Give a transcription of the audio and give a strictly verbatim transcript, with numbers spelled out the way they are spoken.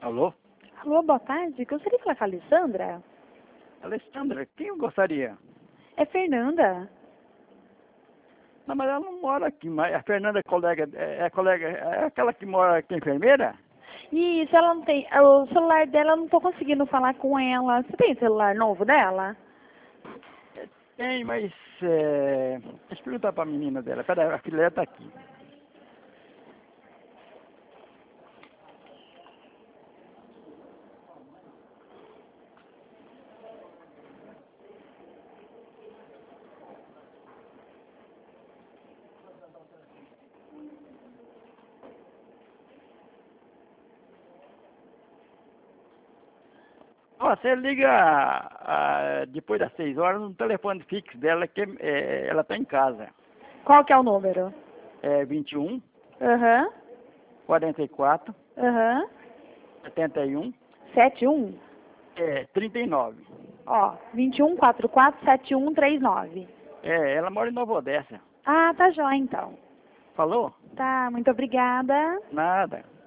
Alô? Alô, boa tarde. Gostaria de falar com a Alessandra? Alessandra, quem eu gostaria? É Fernanda. Não, mas ela não mora aqui, mas a Fernanda é colega, é, é colega, é aquela que mora aqui, enfermeira? Isso, ela não tem. O celular dela, eu não tô conseguindo falar com ela. Você tem celular novo dela? Tem, mas é... deixa eu perguntar pra menina dela. Peraí, a filha dela tá aqui. Ó, você liga ah, depois das seis horas no telefone fixo dela, que é, ela tá em casa. Qual que é o número? É vinte e um, Aham. quarenta e quatro, Aham. setenta e um, sete um? é, trinta e nove. Ó, vinte e um, quarenta e quatro, setenta e um, trinta e nove. É, ela mora em Nova Odessa. Ah, tá jóia então. Falou? Tá, muito obrigada. Nada.